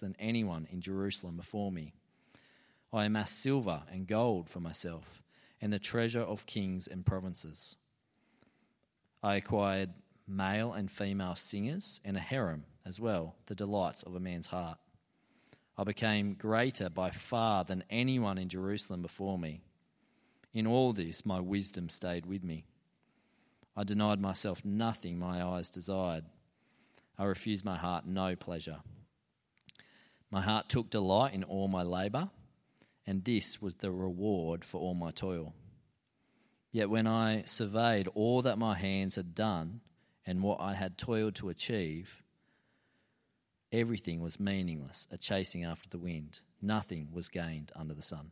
than anyone in Jerusalem before me. I amassed silver and gold for myself, and the treasure of kings and provinces. I acquired male and female singers and a harem as well, the delights of a man's heart. I became greater by far than anyone in Jerusalem before me. In all this, my wisdom stayed with me. I denied myself nothing my eyes desired. I refused my heart no pleasure. My heart took delight in all my labour, and this was the reward for all my toil. Yet when I surveyed all that my hands had done and what I had toiled to achieve, everything was meaningless, a chasing after the wind. Nothing was gained under the sun.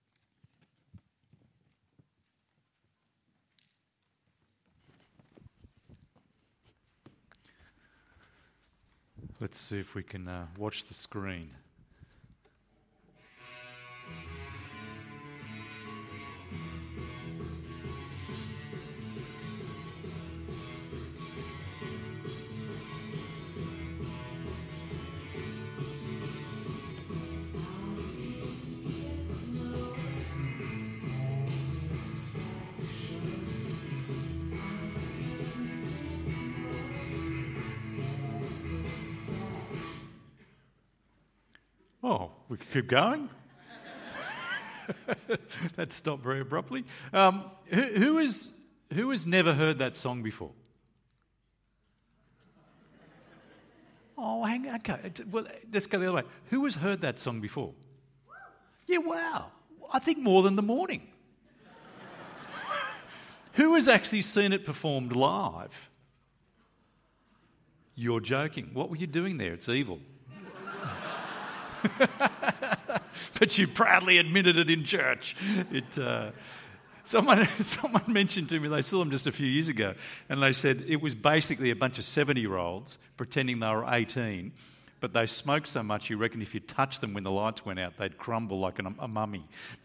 Let's see if we can watch the screen. Oh, we could keep going? That stopped very abruptly. Who has never heard that song before? Oh, hang on. Okay. Well, let's go the other way. Who has heard that song before? Yeah, wow. I think more than the morning. Who has actually seen it performed live? You're joking. What were you doing there? It's evil. But you proudly admitted it in church. Someone mentioned to me, they saw them just a few years ago, and they said it was basically a bunch of 70-year-olds pretending they were 18, but they smoked so much you reckon if you touched them when the lights went out, they'd crumble like a mummy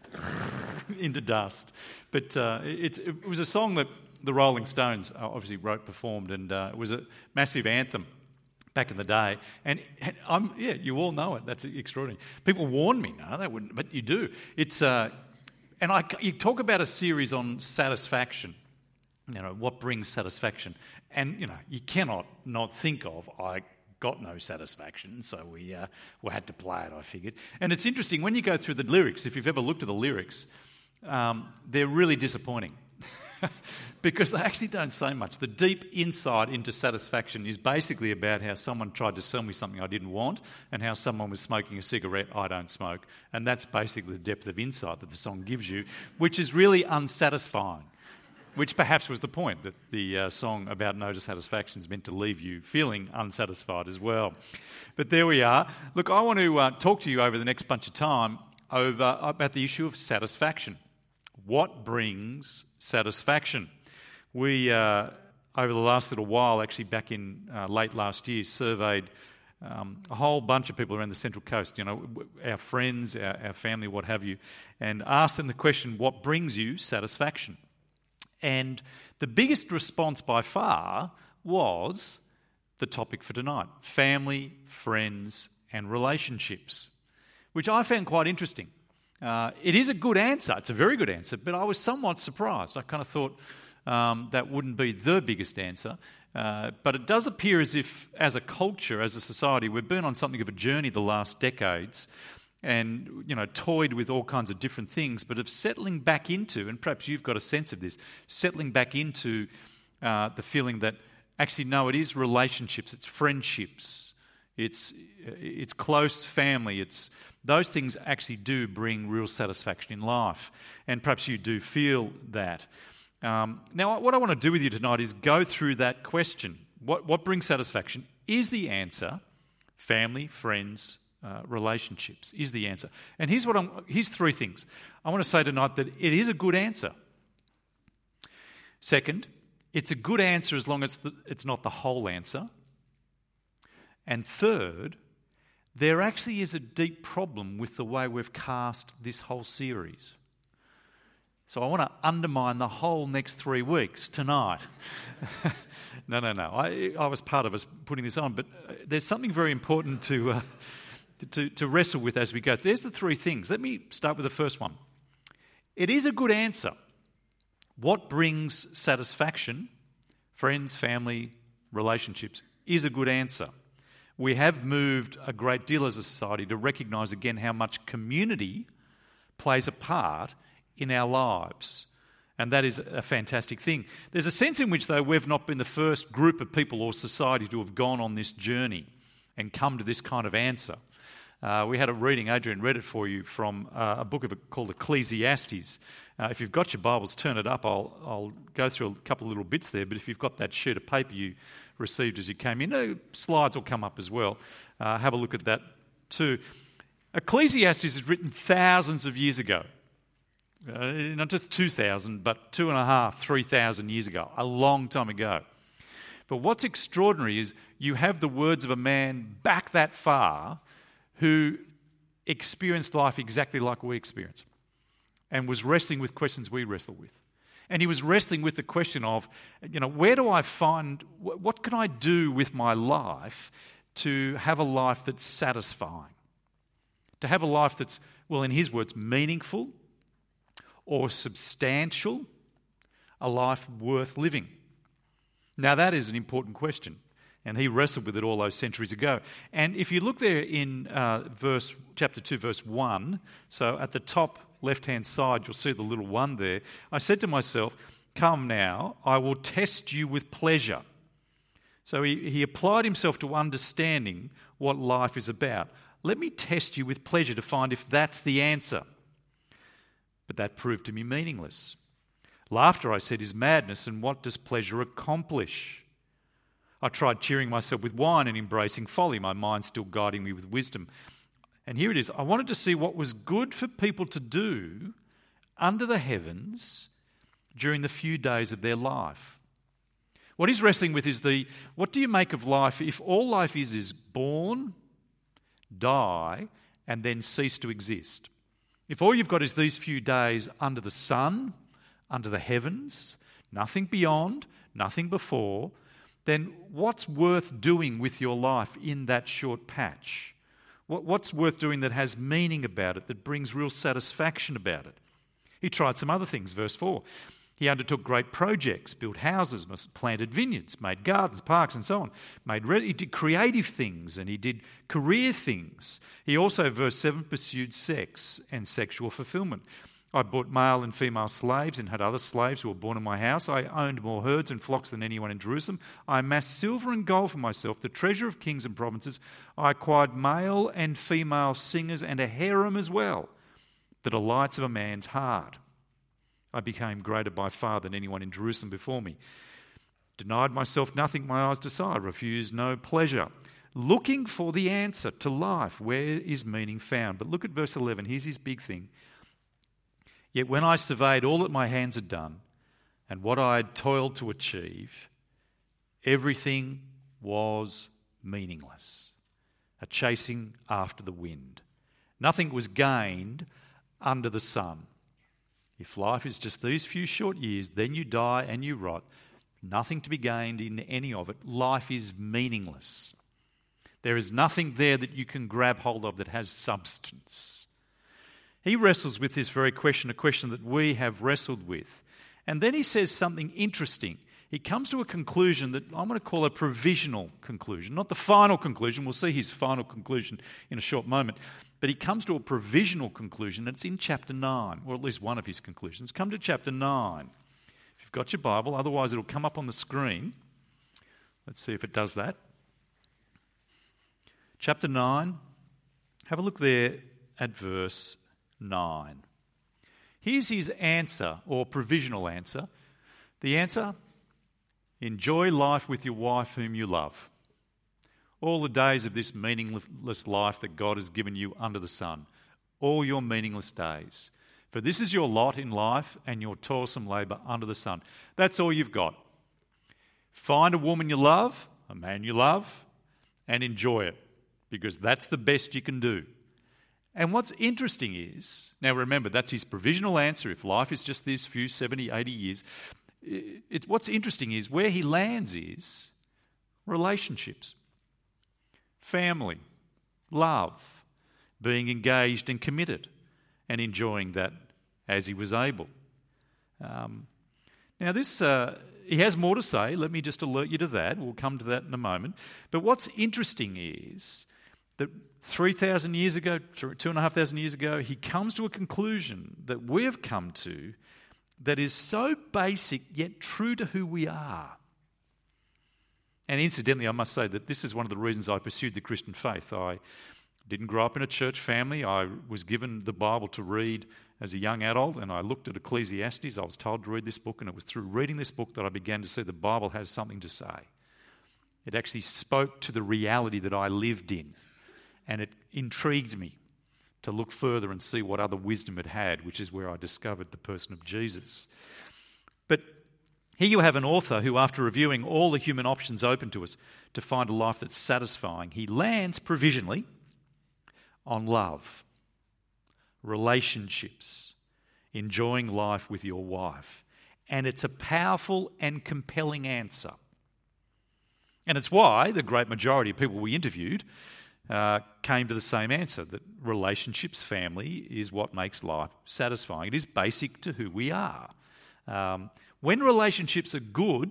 into dust. But it was a song that the Rolling Stones obviously wrote, performed, and it was a massive anthem back in the day, and you all know it. That's extraordinary. People warn me, no, they wouldn't, but you do. It's you talk about a series on satisfaction. You know, what brings satisfaction, and you cannot not think of I got no satisfaction, so we had to play it. I figured, and it's interesting when you go through the lyrics. If you've ever looked at the lyrics, they're really disappointing. Because they actually don't say much. The deep insight into satisfaction is basically about how someone tried to sell me something I didn't want and how someone was smoking a cigarette I don't smoke. And that's basically the depth of insight that the song gives you, which is really unsatisfying, which perhaps was the point, that the song about no dissatisfaction is meant to leave you feeling unsatisfied as well. But there we are. Look, I want to talk to you over the next bunch of time about the issue of satisfaction. What brings satisfaction? We, over the last little while, actually back in late last year, surveyed a whole bunch of people around the Central Coast, our friends, our family, what have you, and asked them the question, what brings you satisfaction? And the biggest response by far was the topic for tonight, family, friends, and relationships, which I found quite interesting. It is a good answer. It's a very good answer, but I was somewhat surprised. I kind of thought that wouldn't be the biggest answer. But it does appear as if, as a culture, as a society, we've been on something of a journey the last decades and, toyed with all kinds of different things, but of settling back into, and perhaps you've got a sense of this, settling back into the feeling that actually, no, it is relationships, it's friendships, it's close family, it's those things actually do bring real satisfaction in life, and perhaps you do feel that. Now, what I want to do with you tonight is go through that question. What brings satisfaction? Is the answer family, friends, relationships? Is the answer? And here's three things. I want to say tonight that it is a good answer. Second, it's a good answer as long as it's not the whole answer. And third, there actually is a deep problem with the way we've cast this whole series. So I want to undermine the whole next 3 weeks tonight. No. I was part of us putting this on, but there's something very important to to wrestle with as we go. There's the three things. Let me start with the first one. It is a good answer. What brings satisfaction, friends, family, relationships, is a good answer. We have moved a great deal as a society to recognise again how much community plays a part in our lives. And that is a fantastic thing. There's a sense in which, though, we've not been the first group of people or society to have gone on this journey and come to this kind of answer. We had a reading, Adrian read it for you, from a book called Ecclesiastes. If you've got your Bibles, turn it up. I'll go through a couple of little bits there, but if you've got that sheet of paper you received as you came in, slides will come up as well. Have a look at that too. Ecclesiastes is written thousands of years ago. Not just 2,000, but 2,500, 3,000 years ago, a long time ago. But what's extraordinary is you have the words of a man back that far who experienced life exactly like we experience and was wrestling with questions we wrestle with. And he was wrestling with the question of, where do I find, what can I do with my life to have a life that's satisfying? To have a life that's, well, in his words, meaningful or substantial, a life worth living. Now that is an important question, and he wrestled with it all those centuries ago. And if you look there in chapter 2, verse 1, so at the top left-hand side, you'll see the little 1 there. I said to myself, come now, I will test you with pleasure. So he applied himself to understanding what life is about. Let me test you with pleasure to find if that's the answer. But that proved to be meaningless. Laughter, I said, is madness, and what does pleasure accomplish? I tried cheering myself with wine and embracing folly, my mind still guiding me with wisdom. And here it is. I wanted to see what was good for people to do under the heavens during the few days of their life. What he's wrestling with is what do you make of life if all life is born, die, and then cease to exist? If all you've got is these few days under the sun, under the heavens, nothing beyond, nothing before, then what's worth doing with your life in that short patch? What's worth doing that has meaning about it, that brings real satisfaction about it? He tried some other things, verse 4. He undertook great projects, built houses, planted vineyards, made gardens, parks and so on. He did creative things and he did career things. He also, verse 7, pursued sex and sexual fulfillment. I bought male and female slaves and had other slaves who were born in my house. I owned more herds and flocks than anyone in Jerusalem. I amassed silver and gold for myself, the treasure of kings and provinces. I acquired male and female singers and a harem as well, the delights of a man's heart. I became greater by far than anyone in Jerusalem before me. Denied myself nothing my eyes desired, refused no pleasure. Looking for the answer to life, where is meaning found? But look at verse 11, here's his big thing. Yet when I surveyed all that my hands had done and what I had toiled to achieve, everything was meaningless, a chasing after the wind. Nothing was gained under the sun. If life is just these few short years, then you die and you rot. Nothing to be gained in any of it. Life is meaningless. There is nothing there that you can grab hold of that has substance. He wrestles with this very question, a question that we have wrestled with. And then he says something interesting. He comes to a conclusion that I'm going to call a provisional conclusion, not the final conclusion. We'll see his final conclusion in a short moment. But he comes to a provisional conclusion. It's in chapter 9, or at least one of his conclusions. Come to chapter 9. If you've got your Bible, otherwise it'll come up on the screen. Let's see if it does that. Chapter 9. Have a look there at verse 9. Here's his answer, or provisional answer. The answer: enjoy life with your wife whom you love. All the days of this meaningless life that God has given you under the sun. All your meaningless days. For this is your lot in life and your toilsome labour under the sun. That's all you've got. Find a woman you love, a man you love, and enjoy it. Because that's the best you can do. And what's interesting is, now remember, that's his provisional answer. If life is just these few 70, 80 years, what's interesting is where he lands is relationships, family, love, being engaged and committed and enjoying that as he was able. Now this, he has more to say. Let me just alert you to that. We'll come to that in a moment. But what's interesting is that 3,000 years ago, 2,500 years ago, he comes to a conclusion that we have come to that is so basic yet true to who we are. And incidentally, I must say that this is one of the reasons I pursued the Christian faith. I didn't grow up in a church family. I was given the Bible to read as a young adult, and I looked at Ecclesiastes. I was told to read this book, and it was through reading this book that I began to see the Bible has something to say. It actually spoke to the reality that I lived in, and it intrigued me to look further and see what other wisdom it had, which is where I discovered the person of Jesus. But here you have an author who, after reviewing all the human options open to us to find a life that's satisfying, he lands provisionally on love, relationships, enjoying life with your wife. And it's a powerful and compelling answer. And it's why the great majority of people we interviewed came to the same answer, that relationships, family, is what makes life satisfying. It is basic to who we are. When relationships are good,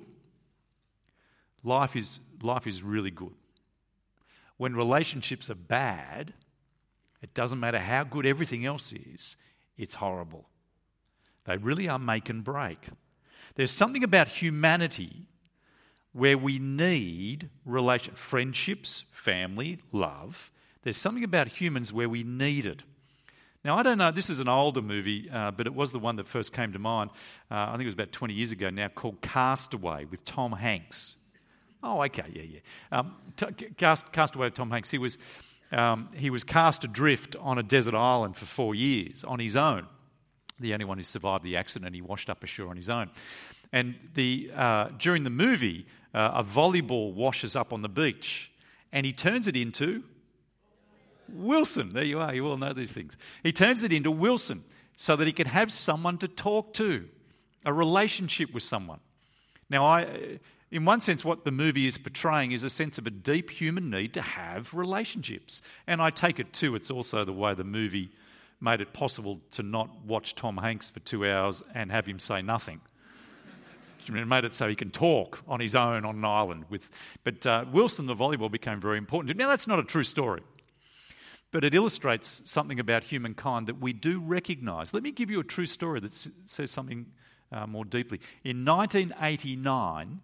life is really good. When relationships are bad, it doesn't matter how good everything else is, it's horrible. They really are make and break. There's something about humanity where we need friendships, family, love. There's something about humans where we need it. Now, I don't know, this is an older movie, but it was the one that first came to mind. I think it was about 20 years ago now, called Castaway with Tom Hanks. Oh, okay, yeah. Castaway with Tom Hanks. He was cast adrift on a desert island for 4 years on his own. The only one who survived the accident, and he washed up ashore on his own. And during the movie, a volleyball washes up on the beach, and he turns it into Wilson. There you are, you all know these things. He turns it into Wilson so that he can have someone to talk to, a relationship with someone. Now, in one sense, what the movie is portraying is a sense of a deep human need to have relationships. And I take it too, it's also the way the movie made it possible to not watch Tom Hanks for 2 hours and have him say nothing. It made it so he can talk on his own on an island. But Wilson, the volleyball, became very important. Now, that's not a true story, but it illustrates something about humankind that we do recognise. Let me give you a true story that says something more deeply. In 1989,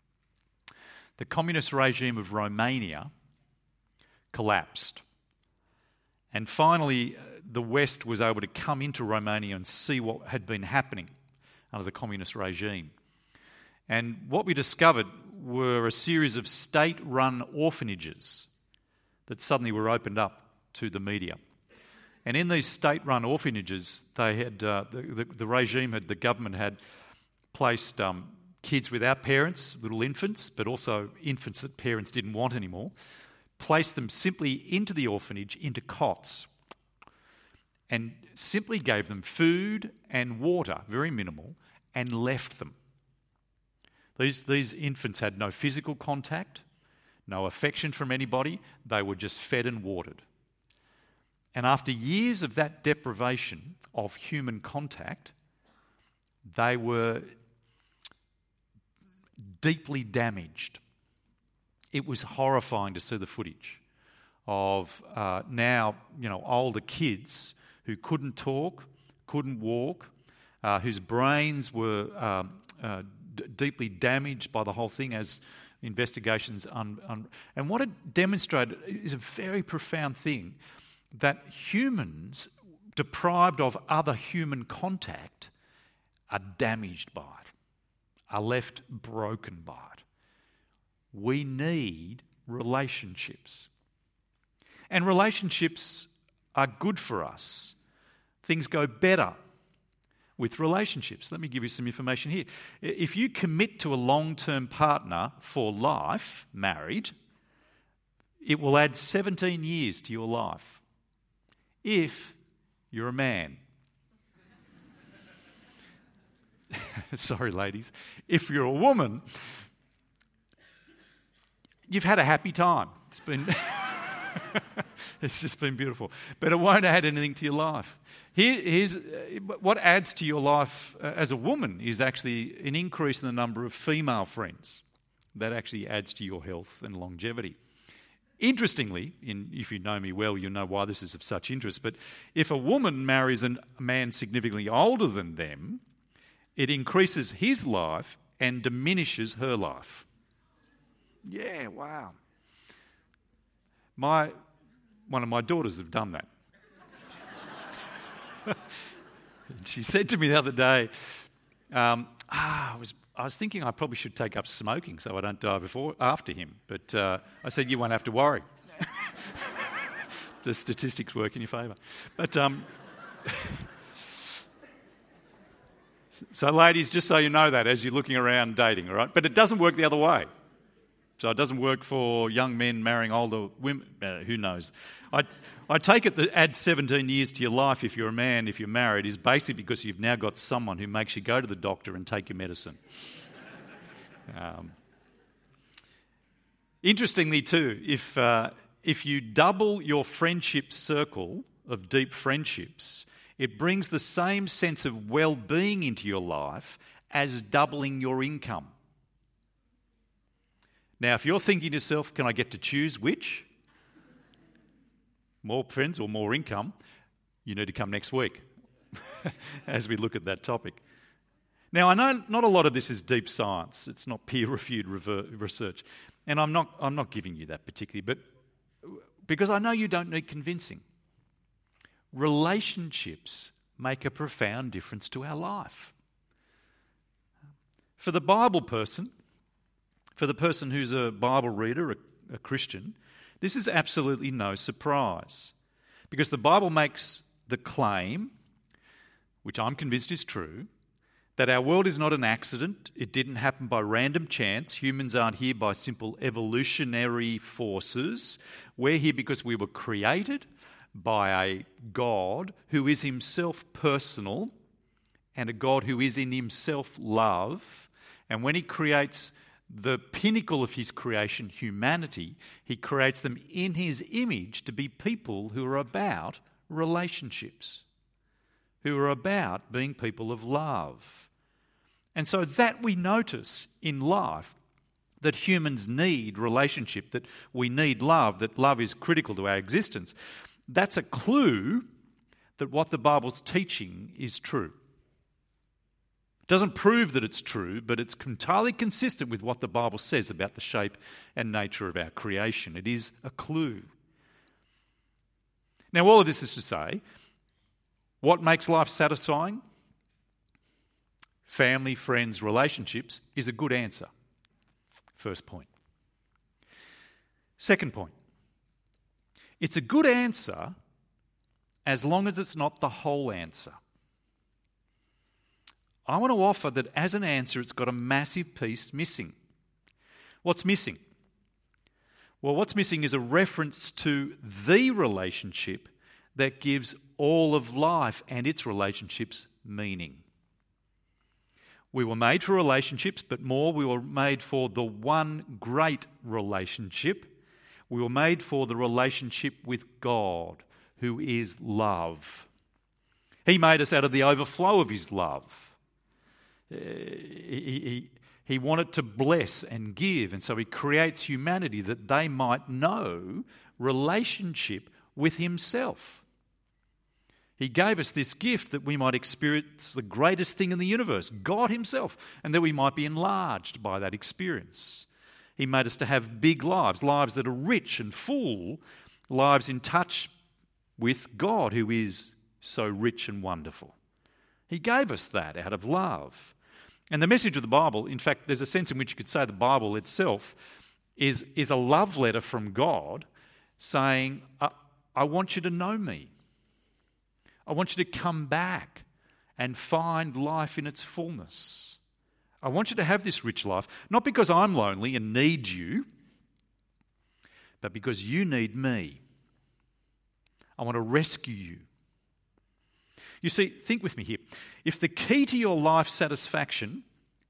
the communist regime of Romania collapsed. And finally, the West was able to come into Romania and see what had been happening under the communist regime. And what we discovered were a series of state-run orphanages that suddenly were opened up to the media. And in these state-run orphanages, they had the regime the government had placed kids without parents, little infants, but also infants that parents didn't want anymore, placed them simply into the orphanage, into cots, and simply gave them food and water, very minimal, and left them. These infants had no physical contact, no affection from anybody. They were just fed and watered. And after years of that deprivation of human contact, they were deeply damaged. It was horrifying to see the footage of older kids who couldn't talk, couldn't walk, whose brains were deeply damaged by the whole thing as investigations. And what it demonstrated is a very profound thing, that humans deprived of other human contact are damaged by it, are left broken by it. We need relationships. And relationships are good for us. Things go better with relationships. Let me give you some information here. If you commit to a long-term partner for life, married, it will add 17 years to your life. If you're a man. Sorry, ladies. If you're a woman, you've had a happy time. It's been It's just been beautiful. But it won't add anything to your life. Here's what adds to your life as a woman is actually an increase in the number of female friends. That actually adds to your health and longevity. Interestingly, if you know me well, you'll know why this is of such interest, but if a woman marries a man significantly older than them, it increases his life and diminishes her life. Yeah, wow. One of my daughters have done that. She said to me the other day, I was thinking I probably should take up smoking so I don't die after him. But I said, you won't have to worry. The statistics work in your favour. But so ladies, just so you know that as you're looking around dating, all right? But it doesn't work the other way. So it doesn't work for young men marrying older women. Who knows? I take it that add 17 years to your life if you're a man, if you're married, is basically because you've now got someone who makes you go to the doctor and take your medicine. Interestingly too, if you double your friendship circle of deep friendships, it brings the same sense of well-being into your life as doubling your income. Now, if you're thinking to yourself, can I get to choose which? More friends or more income? You need to come next week as we look at that topic. Now, I know not a lot of this is deep science. It's not peer-reviewed research. And I'm not giving you that particularly, but because I know you don't need convincing. Relationships make a profound difference to our life. For the Bible person, for the person who's a Bible reader, a Christian, this is absolutely no surprise. Because the Bible makes the claim, which I'm convinced is true, that our world is not an accident. It didn't happen by random chance. Humans aren't here by simple evolutionary forces. We're here because we were created by a God who is himself personal and a God who is in himself love. And when he creates the pinnacle of his creation, humanity, he creates them in his image to be people who are about relationships, who are about being people of love. And so that we notice in life, that humans need relationship, that we need love, that love is critical to our existence. That's a clue that what the Bible's teaching is true. Doesn't prove that it's true, but it's entirely consistent with what the Bible says about the shape and nature of our creation. It is a clue. Now, all of this is to say, what makes life satisfying? Family, friends, relationships is a good answer. First point. Second point. It's a good answer as long as it's not the whole answer. I want to offer that as an answer, it's got a massive piece missing. What's missing? Well, what's missing is a reference to the relationship that gives all of life and its relationships meaning. We were made for relationships, but more, we were made for the one great relationship. We were made for the relationship with God, who is love. He made us out of the overflow of his love. He wanted to bless and give, and so he creates humanity that they might know relationship with himself. He gave us this gift that we might experience the greatest thing in the universe, God himself, and that we might be enlarged by that experience. He made us to have big lives, lives that are rich and full, lives in touch with God, who is so rich and wonderful. He gave us that out of love. And the message of the Bible, in fact, there's a sense in which you could say the Bible itself is a love letter from God saying, I want you to know me. I want you to come back and find life in its fullness. I want you to have this rich life, not because I'm lonely and need you, but because you need me. I want to rescue you. You see, think with me here. If the key to your life satisfaction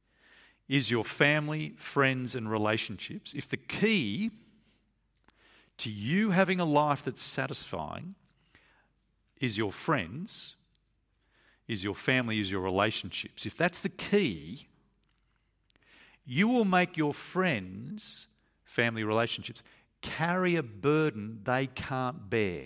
is your family, friends, and relationships, if the key to you having a life that's satisfying is your friends, is your family, is your relationships. If that's the key, you will make your friends, family relationships, carry a burden they can't bear.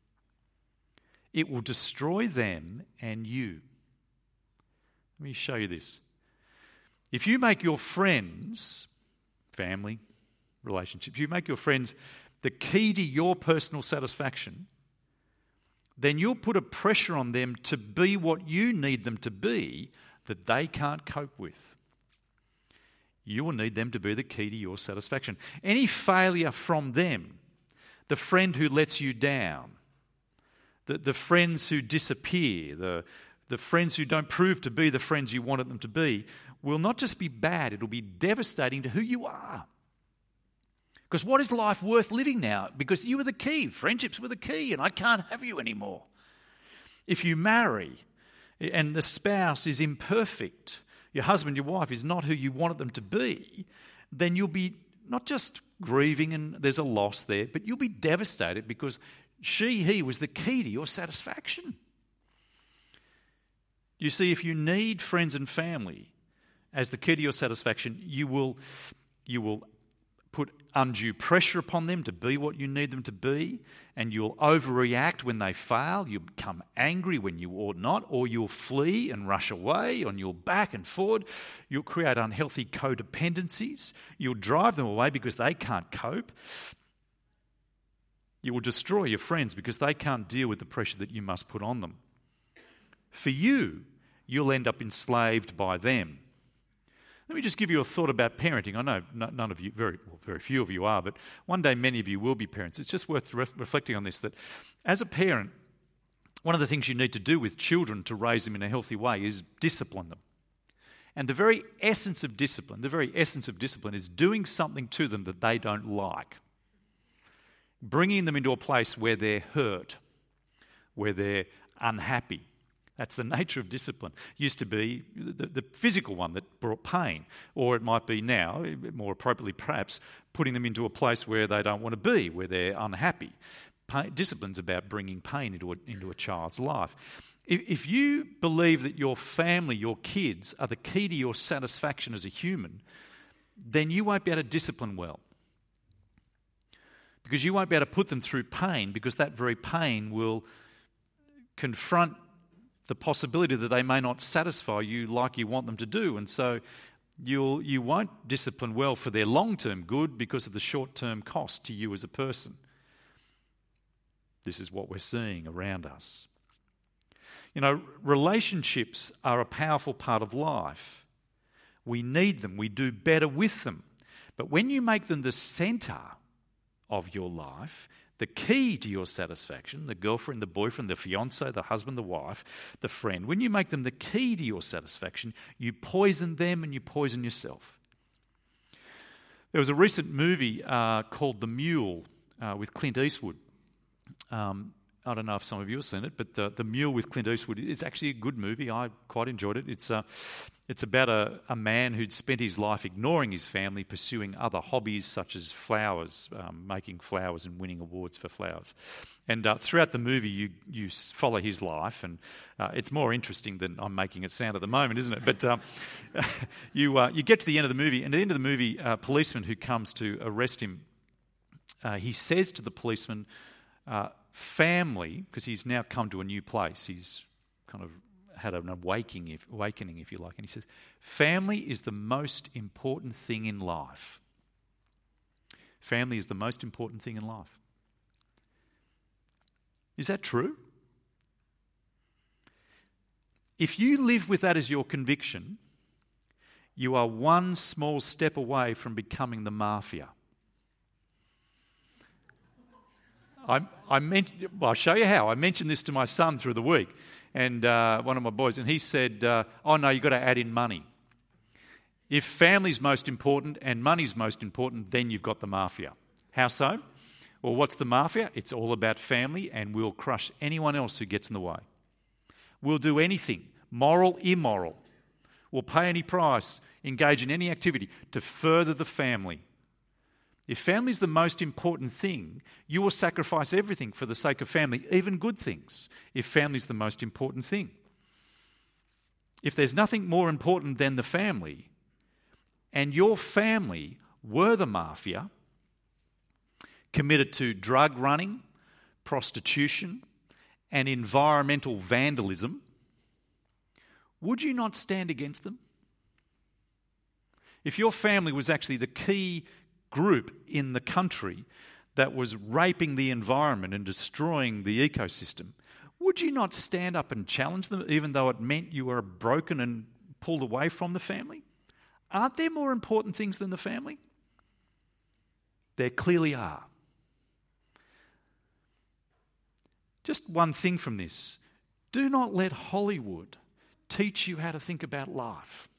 It will destroy them and you. Let me show you this. If you make your friends, family, relationships, you make your friends the key to your personal satisfaction, then you'll put a pressure on them to be what you need them to be that they can't cope with. You will need them to be the key to your satisfaction. Any failure from them, the friend who lets you down, the friends who disappear, the friends who don't prove to be the friends you wanted them to be, will not just be bad, it'll be devastating to who you are. Because what is life worth living now? Because you were the key. Friendships were the key, and I can't have you anymore. If you marry and the spouse is imperfect, your husband, your wife is not who you wanted them to be, then you'll be not just grieving and there's a loss there, but you'll be devastated because he was the key to your satisfaction. You see, if you need friends and family as the key to your satisfaction, you will put undue pressure upon them to be what you need them to be, and you'll overreact when they fail. You'll become angry when you ought not, or you'll flee and rush away, and you'll back and forward. You'll create unhealthy codependencies. You'll drive them away because they can't cope. You will destroy your friends because they can't deal with the pressure that you must put on them. For you, you'll end up enslaved by them. Let me just give you a thought about parenting. I know none of you, very few of you are, but one day many of you will be parents. It's just worth reflecting on this, that as a parent, one of the things you need to do with children to raise them in a healthy way is discipline them. And the very essence of discipline is doing something to them that they don't like. Bringing them into a place where they're hurt, where they're unhappy. That's the nature of discipline. It used to be the physical one that brought pain, or it might be now, more appropriately perhaps, putting them into a place where they don't want to be, where they're unhappy. Discipline's about bringing pain into a child's life. If you believe that your family, your kids, are the key to your satisfaction as a human, then you won't be able to discipline well. Because you won't be able to put them through pain, because that very pain will confront the possibility that they may not satisfy you like you want them to do. And so you won't discipline well for their long-term good because of the short-term cost to you as a person. This is what we're seeing around us. You know, relationships are a powerful part of life. We need them. We do better with them. But when you make them the centre of your life, the key to your satisfaction, the girlfriend, the boyfriend, the fiancé, the husband, the wife, the friend, when you make them the key to your satisfaction, you poison them and you poison yourself. There was a recent movie called The Mule with Clint Eastwood. I don't know if some of you have seen it, but The Mule with Clint Eastwood, it's actually a good movie. I quite enjoyed it. It's about a man who'd spent his life ignoring his family, pursuing other hobbies such as flowers, making flowers and winning awards for flowers. And throughout the movie, you follow his life, and it's more interesting than I'm making it sound at the moment, isn't it? But you get to the end of the movie, and at the end of the movie, a policeman who comes to arrest him, he says to the policeman, family, because he's now come to a new place, he's kind of had an awakening, if you like, and he says, family is the most important thing in life. Family is the most important thing in life. Is that true? If you live with that as your conviction, you are one small step away from becoming the mafia. I'll show you how. I mentioned this to my son through the week, and one of my boys, and he said, oh no, you've got to add in money. If family's most important and money's most important, then you've got the mafia. How so? Well, what's the mafia? It's all about family, and we'll crush anyone else who gets in the way. We'll do anything, moral, immoral. We'll pay any price, engage in any activity to further the family. If family is the most important thing, you will sacrifice everything for the sake of family, even good things, if family is the most important thing. If there's nothing more important than the family, and your family were the mafia, committed to drug running, prostitution, and environmental vandalism, would you not stand against them? If your family was actually the key group in the country that was raping the environment and destroying the ecosystem, would you not stand up and challenge them, even though it meant you were broken and pulled away from the family? Aren't there more important things than the family? There clearly are. Just one thing from this. Do not let Hollywood teach you how to think about life.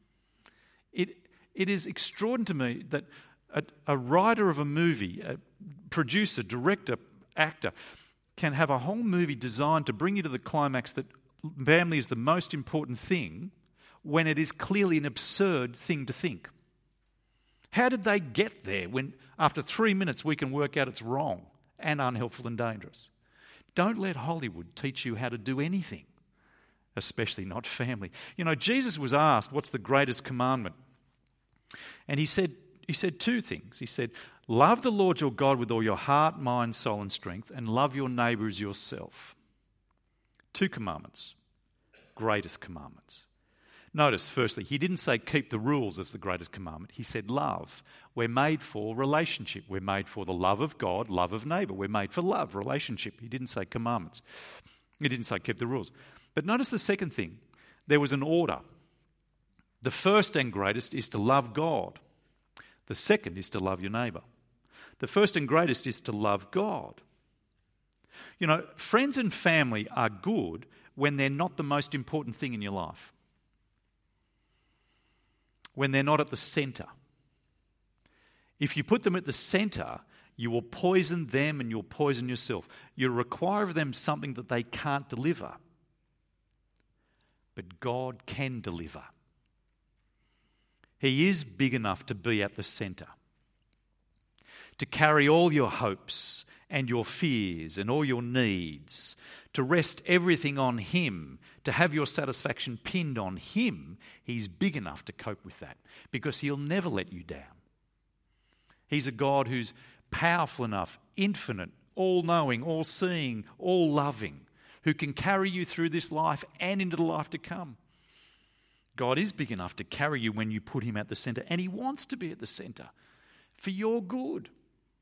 It is extraordinary to me that a writer of a movie, a producer, director, actor, can have a whole movie designed to bring you to the climax that family is the most important thing when it is clearly an absurd thing to think. How did they get there when after 3 minutes we can work out it's wrong and unhelpful and dangerous? Don't let Hollywood teach you how to do anything, especially not family. You know, Jesus was asked, what's the greatest commandment? And he said two things. He said, love the Lord your God with all your heart, mind, soul and strength, and love your neighbour as yourself. 2 commandments, greatest commandments. Notice, firstly, he didn't say keep the rules as the greatest commandment. He said love. We're made for relationship. We're made for the love of God, love of neighbour. We're made for love, relationship. He didn't say commandments. He didn't say keep the rules. But notice the second thing. There was an order. The first and greatest is to love God. The second is to love your neighbour. The first and greatest is to love God. You know, friends and family are good when they're not the most important thing in your life. When they're not at the centre. If you put them at the centre, you will poison them and you'll poison yourself. You require of them something that they can't deliver. But God can deliver. He is big enough to be at the centre, to carry all your hopes and your fears and all your needs, to rest everything on Him, to have your satisfaction pinned on Him. He's big enough to cope with that because He'll never let you down. He's a God who's powerful enough, infinite, all-knowing, all-seeing, all-loving, who can carry you through this life and into the life to come. God is big enough to carry you when you put Him at the centre, and He wants to be at the centre for your good.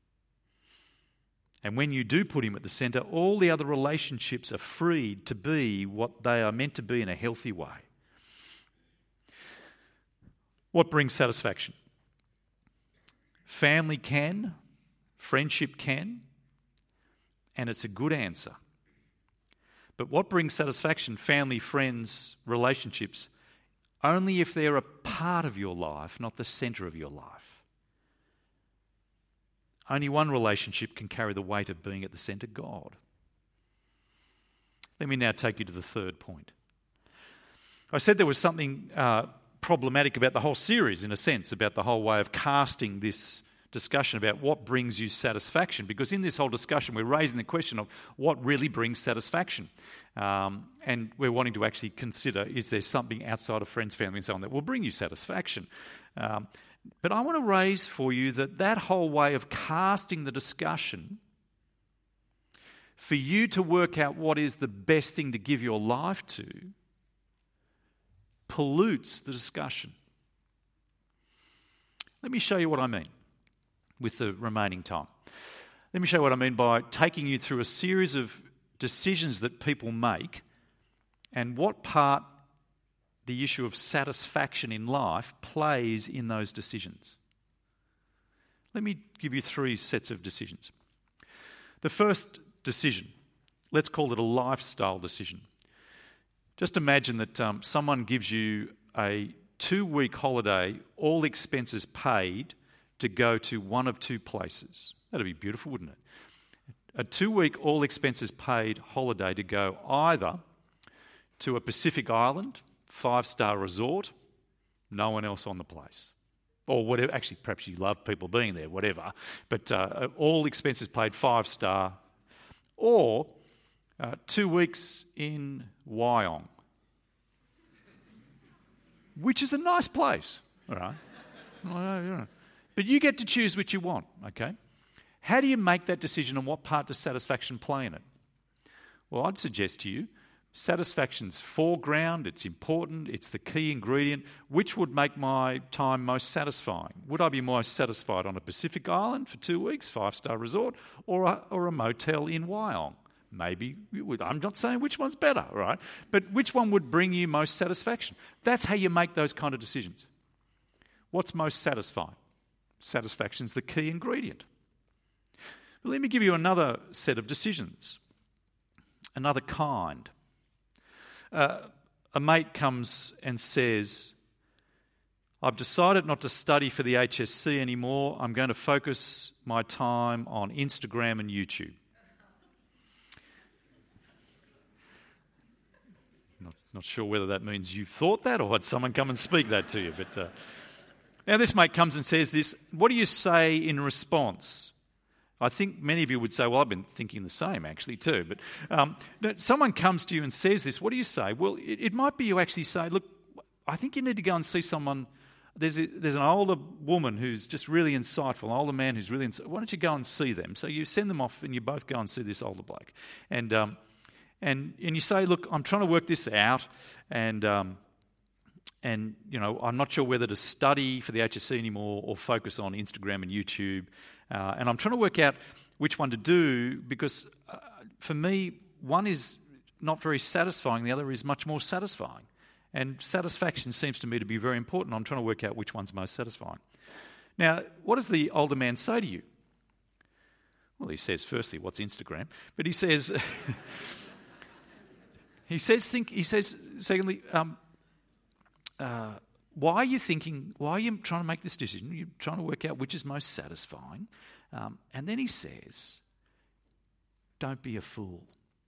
And when you do put Him at the centre, all the other relationships are freed to be what they are meant to be in a healthy way. What brings satisfaction? Family can, friendship can, and it's a good answer. But what brings satisfaction? Family, friends, relationships, only if they're a part of your life, not the centre of your life. Only one relationship can carry the weight of being at the centre, God. Let me now take you to the third point. I said there was something problematic about the whole series, in a sense, about the whole way of casting this discussion about what brings you satisfaction, because in this whole discussion we're raising the question of what really brings satisfaction. And we're wanting to actually consider, is there something outside of friends, family and so on that will bring you satisfaction? But I want to raise for you that whole way of casting the discussion, for you to work out what is the best thing to give your life to, pollutes the discussion. Let me show you what I mean with the remaining time. Let me show you what I mean by taking you through a series of decisions that people make and what part the issue of satisfaction in life plays in those decisions. Let me give you 3 sets of decisions. The first decision, let's call it a lifestyle decision. Just imagine that someone gives you a 2-week holiday, all expenses paid, to go to one of 2 places. That'd be beautiful, wouldn't it? A 2-week, all expenses paid holiday to go either to a Pacific Island, 5-star resort, no one else on the place. or whatever. Actually, perhaps you love people being there, whatever. But all expenses paid, 5-star. Or 2 weeks in Wyong, which is a nice place, all right? But you get to choose which you want, okay? How do you make that decision, and what part does satisfaction play in it? Well, I'd suggest to you, satisfaction's foreground, it's important, it's the key ingredient. Which would make my time most satisfying? Would I be most satisfied on a Pacific island for 2 weeks, 5-star resort, or a motel in Wyong? Maybe you would. I'm not saying which one's better, right? But which one would bring you most satisfaction? That's how you make those kind of decisions. What's most satisfying? Satisfaction's the key ingredient. But let me give you another set of decisions, another kind. A mate comes and says, I've decided not to study for the HSC anymore. I'm going to focus my time on Instagram and YouTube. Not sure whether that means you thought that or had someone come and speak that to you. But now this mate comes and says this. What do you say in response? I think many of you would say, well, I've been thinking the same actually too. But someone comes to you and says this. What do you say? Well, it might be you actually say, look, I think you need to go and see someone. There's an older woman who's just really insightful, an older man who's really insightful. Why don't you go and see them? So you send them off and you both go and see this older bloke. And you say, look, I'm trying to work this out, and you know, I'm not sure whether to study for the HSC anymore or focus on Instagram and YouTube, and I'm trying to work out which one to do because for me, one is not very satisfying, the other is much more satisfying, and satisfaction seems to me to be very important. I'm trying to work out which one's most satisfying. Now, what does the older man say to you? Well, he says, firstly, what's Instagram? But he says... He says, secondly, why are you trying to make this decision? You're trying to work out which is most satisfying. And then he says, don't be a fool.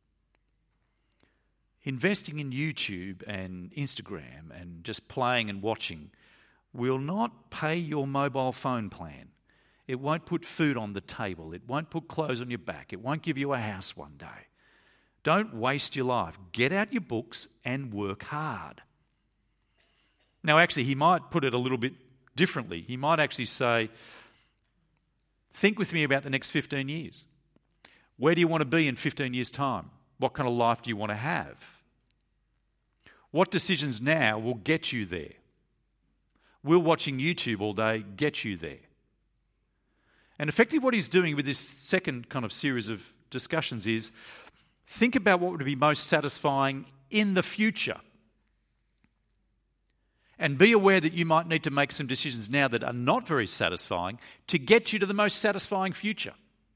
Investing in YouTube and Instagram and just playing and watching will not pay your mobile phone plan. It won't put food on the table. It won't put clothes on your back. It won't give you a house one day. Don't waste your life. Get out your books and work hard. Now, actually, he might put it a little bit differently. He might actually say, think with me about the next 15 years. Where do you want to be in 15 years' time? What kind of life do you want to have? What decisions now will get you there? Will watching YouTube all day get you there? And effectively what he's doing with this second kind of series of discussions is, think about what would be most satisfying in the future. And be aware that you might need to make some decisions now that are not very satisfying to get you to the most satisfying future.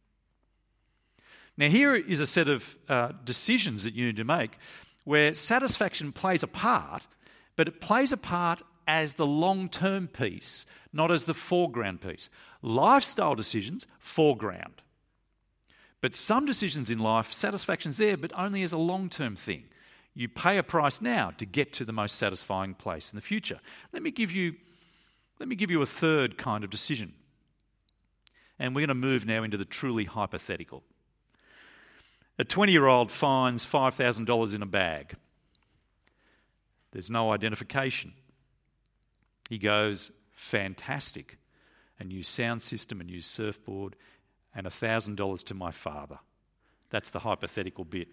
Now, here is a set of decisions that you need to make where satisfaction plays a part, but it plays a part as the long-term piece, not as the foreground piece. Lifestyle decisions, foreground. But some decisions in life, satisfaction's there, but only as a long-term thing. You pay a price now to get to the most satisfying place in the future. Let me give you a third kind of decision. And we're going to move now into the truly hypothetical. A 20-year-old finds $5,000 in a bag. There's no identification. He goes, fantastic. A new sound system, a new surfboard, and $1,000 to my father. That's the hypothetical bit.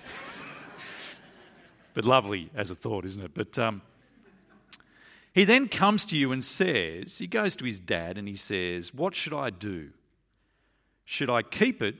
But lovely as a thought, isn't it? But he then comes to you and says, he goes to his dad and he says, what should I do? Should I keep it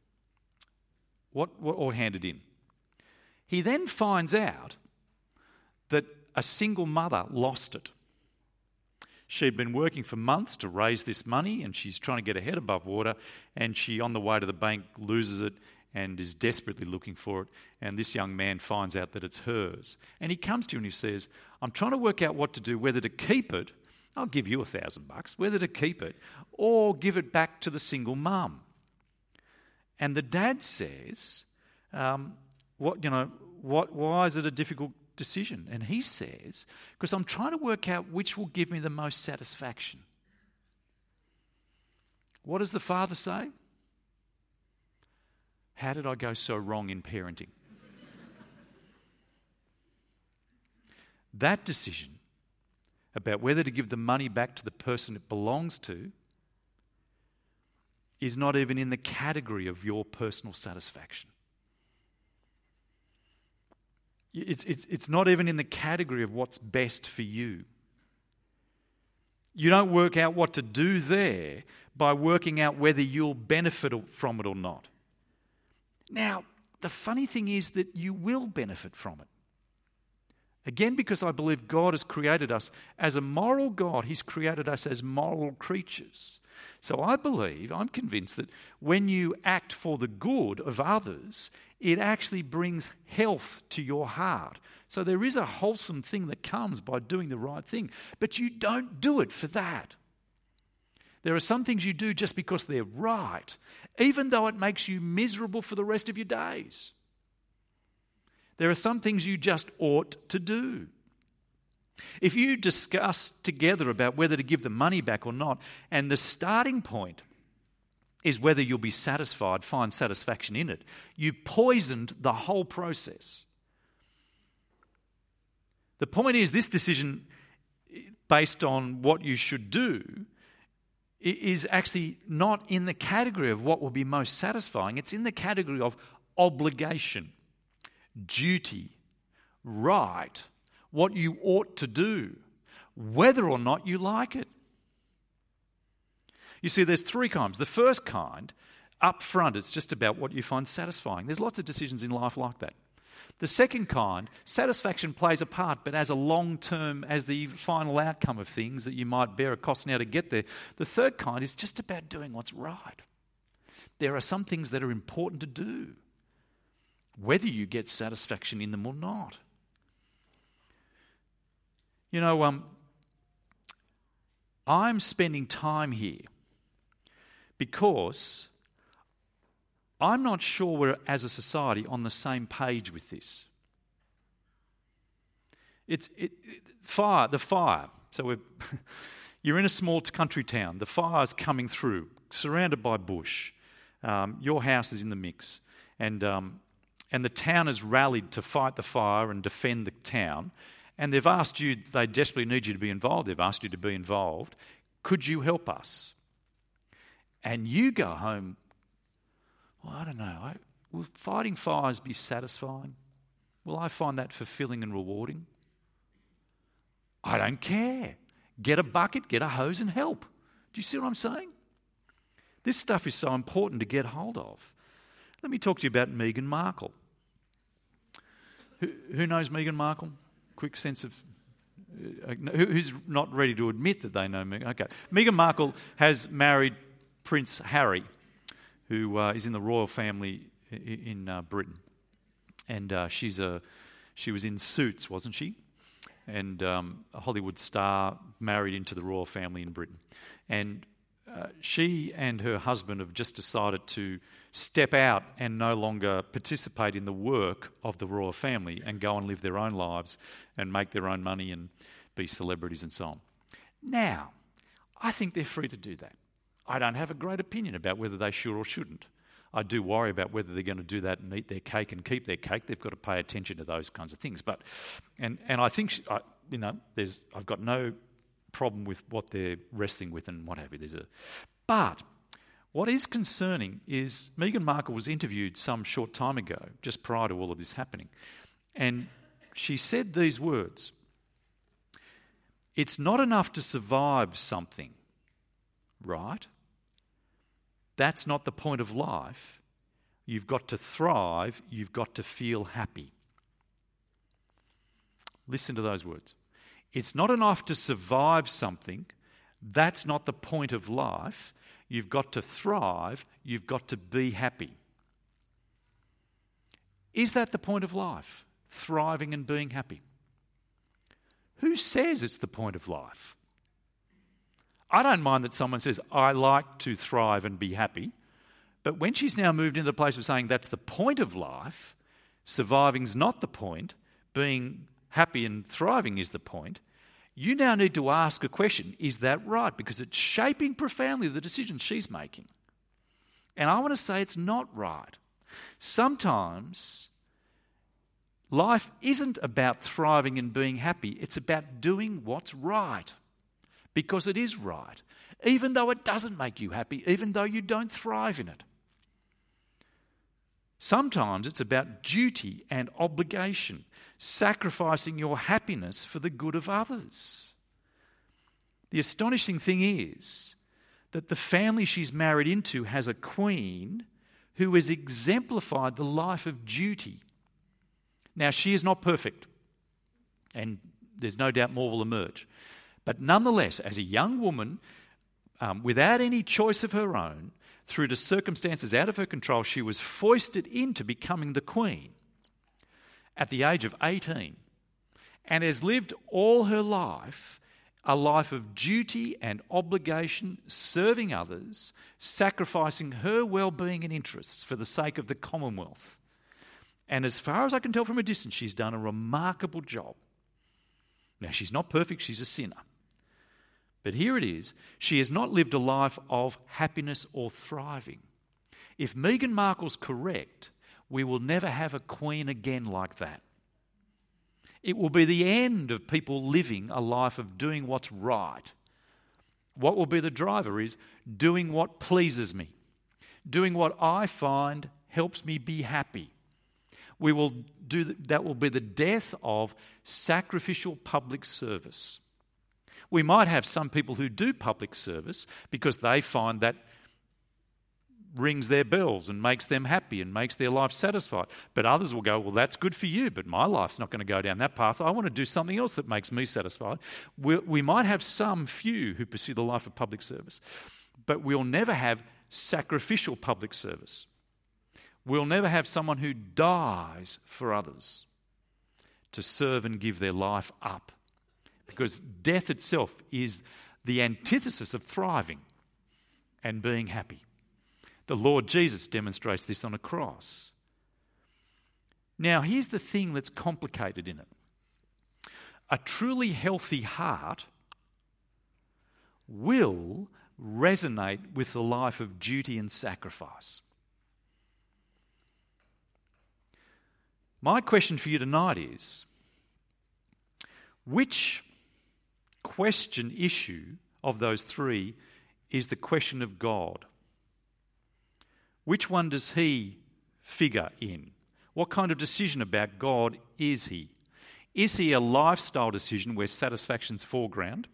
or hand it in? He then finds out that a single mother lost it. She'd been working for months to raise this money and she's trying to get her head above water, and she, on the way to the bank, loses it and is desperately looking for it, and this young man finds out that it's hers. And he comes to you and he says, I'm trying to work out what to do, whether to keep it, I'll give you $1,000, whether to keep it or give it back to the single mum. And the dad says, why is it a difficult decision? And he says, because I'm trying to work out which will give me the most satisfaction. What does the father say? How did I go so wrong in parenting? That decision about whether to give the money back to the person it belongs to is not even in the category of your personal satisfaction. It's not even in the category of what's best for you. You don't work out what to do there by working out whether you'll benefit from it or not. Now, the funny thing is that you will benefit from it. Again, because I believe God has created us as a moral God, He's created us as moral creatures. So I'm convinced that when you act for the good of others, it actually brings health to your heart. So there is a wholesome thing that comes by doing the right thing, but you don't do it for that. There are some things you do just because they're right, even though it makes you miserable for the rest of your days. There are some things you just ought to do. If you discuss together about whether to give the money back or not, and the starting point is whether you'll be satisfied, find satisfaction in it, you poisoned the whole process. The point is, this decision, based on what you should do, is actually not in the category of what will be most satisfying. It's in the category of obligation, duty, right, what you ought to do, whether or not you like it. You see, there's three kinds. The first kind, up front, it's just about what you find satisfying. There's lots of decisions in life like that. The second kind, satisfaction plays a part, but as a long-term, as the final outcome of things that you might bear a cost now to get there. The third kind is just about doing what's right. There are some things that are important to do, whether you get satisfaction in them or not. You know, I'm spending time here because I'm not sure we're, as a society, on the same page with this. The fire. So you're in a small country town. The fire's coming through, surrounded by bush. Your house is in the mix. And the town has rallied to fight the fire and defend the town. And they've asked you, they desperately need you to be involved. They've asked you to be involved. Could you help us? And you go home, well, I don't know. Will fighting fires be satisfying? Will I find that fulfilling and rewarding? I don't care. Get a bucket, get a hose and help. Do you see what I'm saying? This stuff is so important to get hold of. Let me talk to you about Meghan Markle. Who knows Meghan Markle? Quick sense of... who's not ready to admit that they know Meghan? Okay. Meghan Markle has married Prince Harry, who is in the royal family in Britain. And she was in Suits, wasn't she? And a Hollywood star married into the royal family in Britain. And she and her husband have just decided to step out and no longer participate in the work of the royal family and go and live their own lives and make their own money and be celebrities and so on. Now, I think they're free to do that. I don't have a great opinion about whether they should or shouldn't. I do worry about whether they're going to do that and eat their cake and keep their cake. They've got to pay attention to those kinds of things. But and I think I've got no problem with what they're wrestling with and what have you. But what is concerning is Meghan Markle was interviewed some short time ago, just prior to all of this happening, and she said these words: "It's not enough to survive something, right? That's not the point of life. You've got to thrive. You've got to feel happy." Listen to those words. It's not enough to survive something. That's not the point of life. You've got to thrive. You've got to be happy. Is that the point of life? Thriving and being happy? Who says it's the point of life? I don't mind that someone says, I like to thrive and be happy. But when she's now moved into the place of saying that's the point of life, surviving's not the point, being happy and thriving is the point, you now need to ask a question, is that right? Because it's shaping profoundly the decision she's making. And I want to say it's not right. Sometimes life isn't about thriving and being happy. It's about doing what's right because it is right, even though it doesn't make you happy, even though you don't thrive in it. Sometimes it's about duty and obligation, sacrificing your happiness for the good of others. The astonishing thing is that the family she's married into has a queen who has exemplified the life of duty. Now, she is not perfect, and there's no doubt more will emerge. But nonetheless, as a young woman, without any choice of her own, through to circumstances out of her control, she was foisted into becoming the queen at the age of 18 and has lived all her life a life of duty and obligation, serving others, sacrificing her well-being and interests for the sake of the Commonwealth. And as far as I can tell from a distance, she's done a remarkable job. Now, she's not perfect, she's a sinner. But here it is, she has not lived a life of happiness or thriving. If Meghan Markle's correct, we will never have a queen again like that. It will be the end of people living a life of doing what's right. What will be the driver is doing what pleases me, doing what I find helps me be happy. That will be the death of sacrificial public service. We might have some people who do public service because they find that rings their bells and makes them happy and makes their life satisfied. But others will go, well, that's good for you, but my life's not going to go down that path. I want to do something else that makes me satisfied. We might have some few who pursue the life of public service, but we'll never have sacrificial public service. We'll never have someone who dies for others to serve and give their life up. Because death itself is the antithesis of thriving and being happy. The Lord Jesus demonstrates this on a cross. Now, here's the thing that's complicated in it. A truly healthy heart will resonate with the life of duty and sacrifice. My question for you tonight is, which issue of those three is the question of God? Which one does he figure in? What kind of decision about God is he? Is he a lifestyle decision where satisfaction's foreground?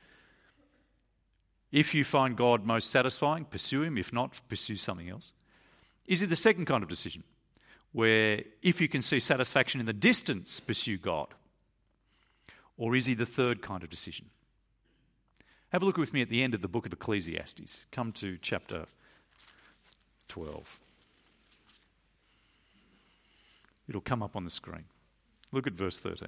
If you find God most satisfying, pursue him. If not, pursue something else. Is he the second kind of decision where if you can see satisfaction in the distance, pursue God? Or is he the third kind of decision? Have a look with me at the end of the book of Ecclesiastes. Come to chapter 12. It'll come up on the screen. Look at verse 13.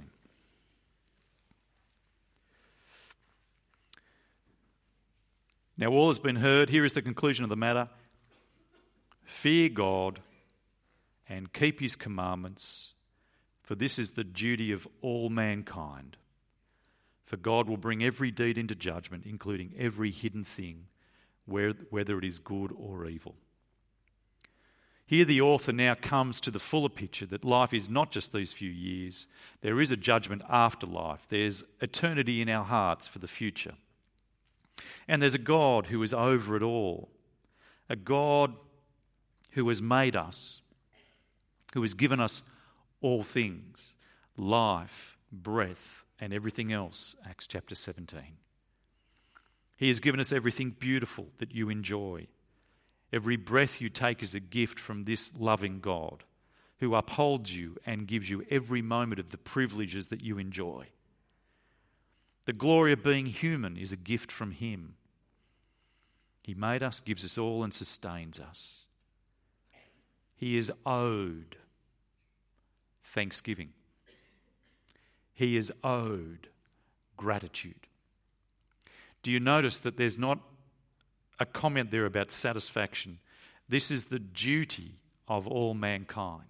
Now all has been heard. Here is the conclusion of the matter. Fear God and keep his commandments, for this is the duty of all mankind. For God will bring every deed into judgment, including every hidden thing, whether it is good or evil. Here the author now comes to the fuller picture that life is not just these few years. There is a judgment after life. There's eternity in our hearts for the future. And there's a God who is over it all. A God who has made us, who has given us all things, life, breath, and everything else, Acts chapter 17. He has given us everything beautiful that you enjoy. Every breath you take is a gift from this loving God who upholds you and gives you every moment of the privileges that you enjoy. The glory of being human is a gift from him. He made us, gives us all, and sustains us. He is owed thanksgiving. He is owed gratitude. Do you notice that there's not a comment there about satisfaction? This is the duty of all mankind.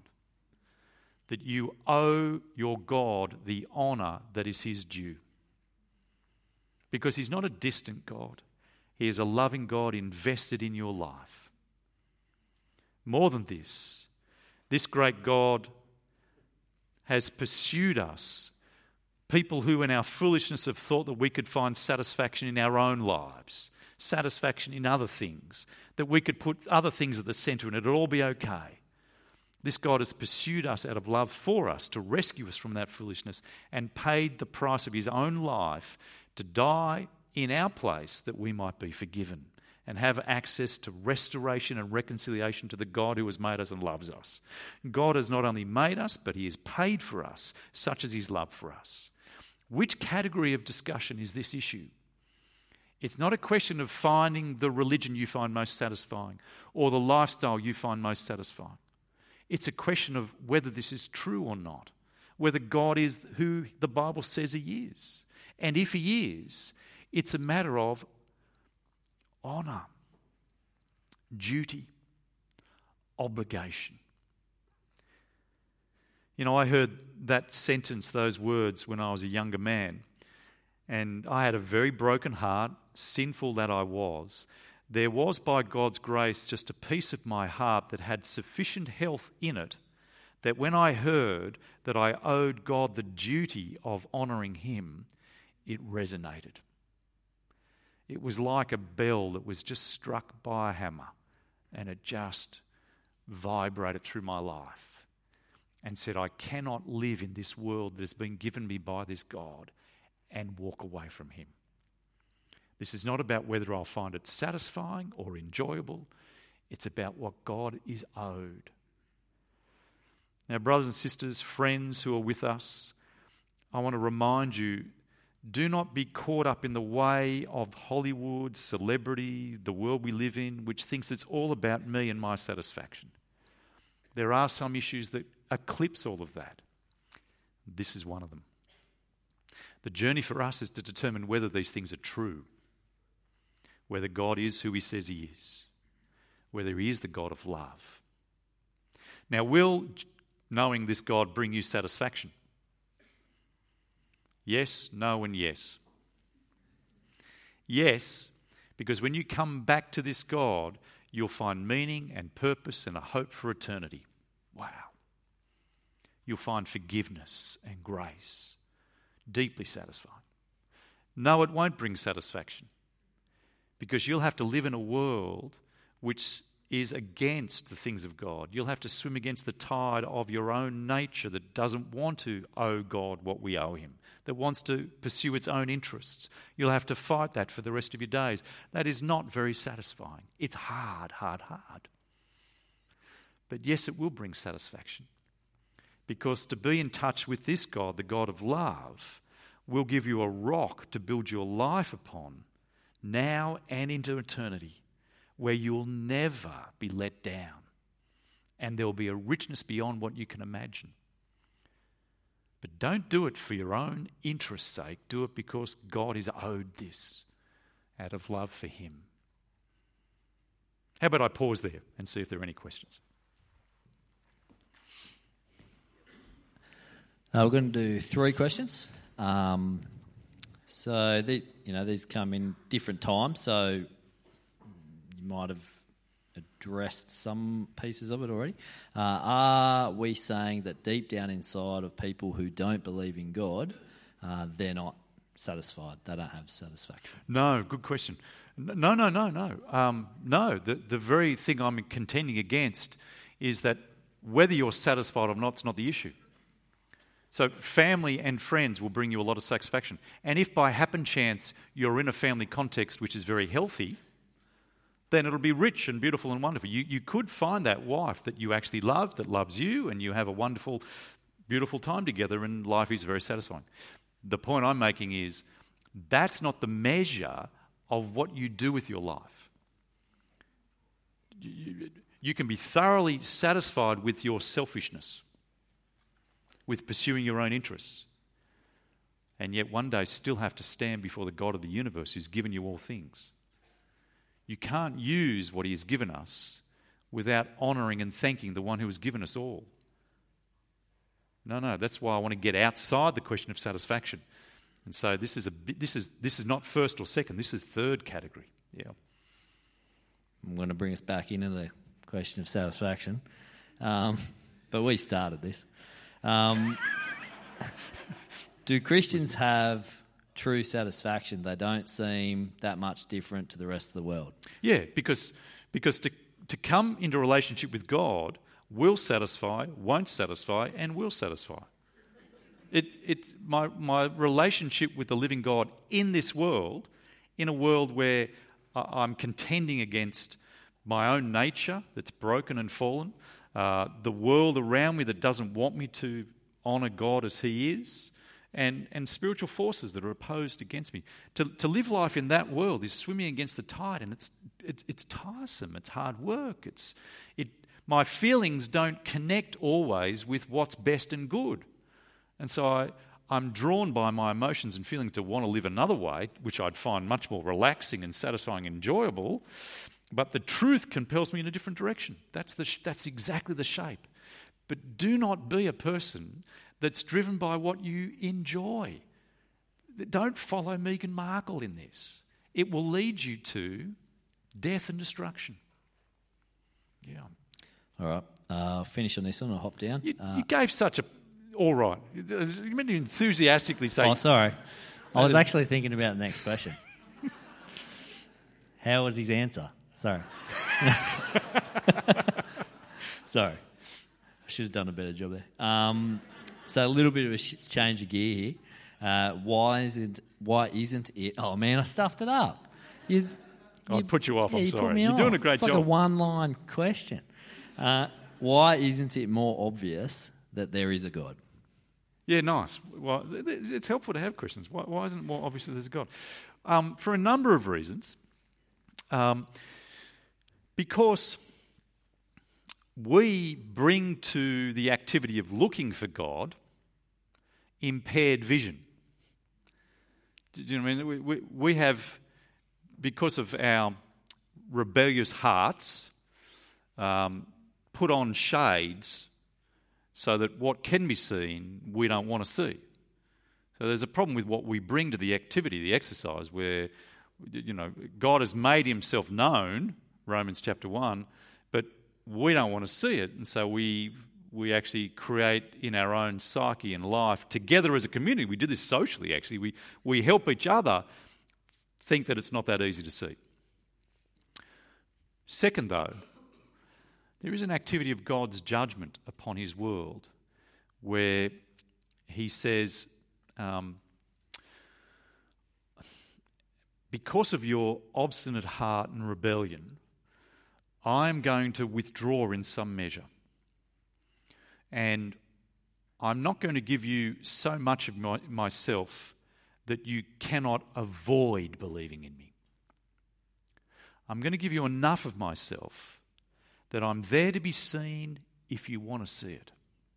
That you owe your God the honour that is his due. Because he's not a distant God. He is a loving God invested in your life. More than this great God has pursued us, people who in our foolishness have thought that we could find satisfaction in our own lives, satisfaction in other things, that we could put other things at the centre and it'd all be okay. This God has pursued us out of love for us to rescue us from that foolishness and paid the price of his own life to die in our place that we might be forgiven and have access to restoration and reconciliation to the God who has made us and loves us. God has not only made us, but he has paid for us, such as his love for us. Which category of discussion is this issue? It's not a question of finding the religion you find most satisfying or the lifestyle you find most satisfying. It's a question of whether this is true or not, whether God is who the Bible says he is. And if he is, it's a matter of honour, duty, obligation. You know, I heard that sentence, those words, when I was a younger man, and I had a very broken heart, sinful that I was. There was, by God's grace, just a piece of my heart that had sufficient health in it that when I heard that I owed God the duty of honouring him, it resonated. It was like a bell that was just struck by a hammer, and it just vibrated through my life and said, I cannot live in this world that has been given me by this God and walk away from him. This is not about whether I'll find it satisfying or enjoyable. It's about what God is owed. Now, brothers and sisters, friends who are with us, I want to remind you, do not be caught up in the way of Hollywood, celebrity, the world we live in, which thinks it's all about me and my satisfaction. There are some issues that eclipse all of that. This is one of them. The journey for us is to determine whether these things are true, whether God is who he says he is, whether he is the God of love. Now, will knowing this God bring you satisfaction? Yes, no, and yes. Yes, because when you come back to this God, you'll find meaning and purpose and a hope for eternity. Wow. You'll find forgiveness and grace. Deeply satisfying. No, it won't bring satisfaction because you'll have to live in a world which is against the things of God. You'll have to swim against the tide of your own nature that doesn't want to owe God what we owe him, that wants to pursue its own interests. You'll have to fight that for the rest of your days. That is not very satisfying. It's hard, hard, hard. But yes, it will bring satisfaction. Because to be in touch with this God, the God of love, will give you a rock to build your life upon now and into eternity, where you'll never be let down. And there will be a richness beyond what you can imagine. But don't do it for your own interest's sake. Do it because God is owed this out of love for him. How about I pause there and see if there are any questions? We're going to do 3 questions. These come in different times, so you might have addressed some pieces of it already. Are we saying that deep down inside of people who don't believe in God, they're not satisfied, they don't have satisfaction? No, good question. No. No, the very thing I'm contending against is that whether you're satisfied or not is not the issue. So family and friends will bring you a lot of satisfaction. And if by happen chance you're in a family context which is very healthy, then it'll be rich and beautiful and wonderful. You could find that wife that you actually love, that loves you, and you have a wonderful, beautiful time together, and life is very satisfying. The point I'm making is that's not the measure of what you do with your life. You can be thoroughly satisfied with your selfishness, with pursuing your own interests, and yet one day still have to stand before the God of the universe who's given you all things. You can't use what he has given us without honouring and thanking the one who has given us all. No, that's why I want to get outside the question of satisfaction. And so this is not first or second. This is third category. Yeah. I'm going to bring us back into the question of satisfaction, but we started this. Do Christians have true satisfaction? They don't seem that much different to the rest of the world. Yeah, because to come into a relationship with God will satisfy, won't satisfy, and will satisfy. My relationship with the living God in this world, in a world where I'm contending against my own nature that's broken and fallen, the world around me that doesn't want me to honour God as He is, and spiritual forces that are opposed against me. To live life in that world is swimming against the tide, and it's tiresome, it's hard work. My feelings don't connect always with what's best and good. And so I'm drawn by my emotions and feelings to want to live another way, which I'd find much more relaxing and satisfying and enjoyable. But the truth compels me in a different direction. That's exactly the shape. But do not be a person that's driven by what you enjoy. Don't follow Meghan Markle in this. It will lead you to death and destruction. Yeah. All right. I'll finish on this one. I'll hop down. You gave such a... All right. You meant to enthusiastically say... Oh, sorry. I was actually thinking about the next question. How was his answer? Sorry. Sorry. I should have done a better job there. So a little bit of a change of gear here. Why isn't it... Oh, man, I stuffed it up. I put you off, I'm sorry. You're doing a great job. It's like a one-line question. Why isn't it more obvious that there is a God? Yeah, nice. Well, it's helpful to have questions. Why isn't it more obvious that there's a God? For a number of reasons. Because we bring to the activity of looking for God impaired vision. Do you know what I mean? We have, because of our rebellious hearts, put on shades so that what can be seen, we don't want to see. So there's a problem with what we bring to the activity, the exercise, where, God has made Himself known, Romans chapter 1, but we don't want to see it. And so we actually create in our own psyche and life, together as a community, we do this socially actually, we help each other think that it's not that easy to see. Second, though, there is an activity of God's judgment upon His world where He says, because of your obstinate heart and rebellion, I'm going to withdraw in some measure. And I'm not going to give you so much of myself that you cannot avoid believing in me. I'm going to give you enough of myself that I'm there to be seen if you want to see it.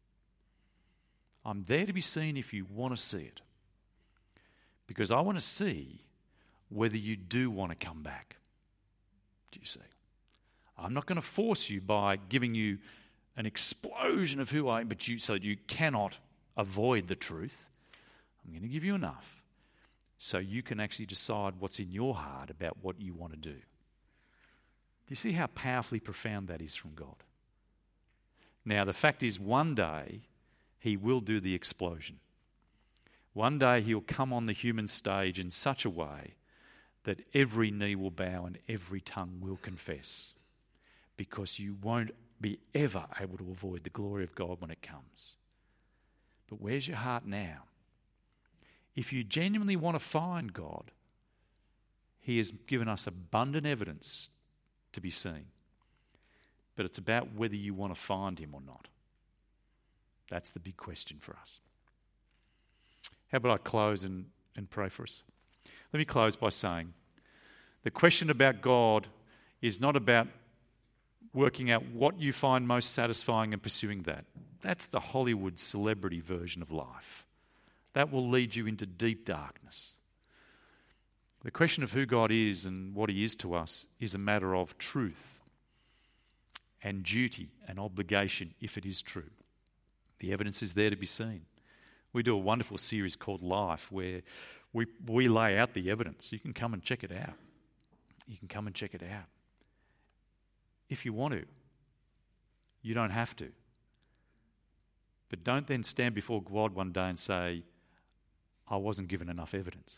I'm there to be seen if you want to see it. Because I want to see whether you do want to come back. Do you see? I'm not going to force you by giving you an explosion of who I am, so you cannot avoid the truth. I'm going to give you enough so you can actually decide what's in your heart about what you want to do. Do you see how powerfully profound that is from God? Now, the fact is, one day He will do the explosion. One day He'll come on the human stage in such a way that every knee will bow and every tongue will confess, because you won't be ever able to avoid the glory of God when it comes. But where's your heart now? If you genuinely want to find God, He has given us abundant evidence to be seen. But it's about whether you want to find Him or not. That's the big question for us. How about I close and pray for us? Let me close by saying the question about God is not about working out what you find most satisfying and pursuing that. That's the Hollywood celebrity version of life. That will lead you into deep darkness. The question of who God is and what He is to us is a matter of truth and duty and obligation if it is true. The evidence is there to be seen. We do a wonderful series called Life where We lay out the evidence. You can come and check it out. You can come and check it out. If you want to. You don't have to. But don't then stand before God one day and say, I wasn't given enough evidence.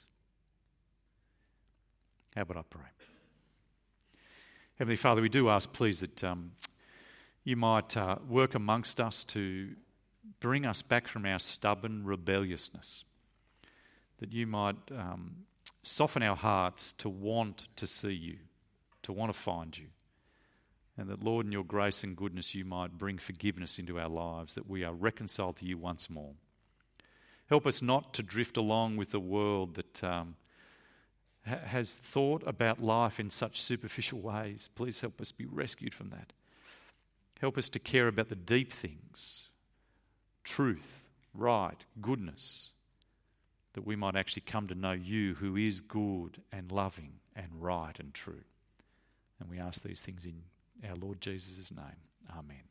How about I pray? Heavenly Father, we do ask, please, that you might work amongst us to bring us back from our stubborn rebelliousness. That you might soften our hearts to want to see you, to want to find you. And that, Lord, in your grace and goodness, you might bring forgiveness into our lives, that we are reconciled to you once more. Help us not to drift along with the world that has thought about life in such superficial ways. Please help us be rescued from that. Help us to care about the deep things, truth, right, goodness, that we might actually come to know you, who is good and loving and right and true. And we ask these things in our Lord Jesus' name. Amen.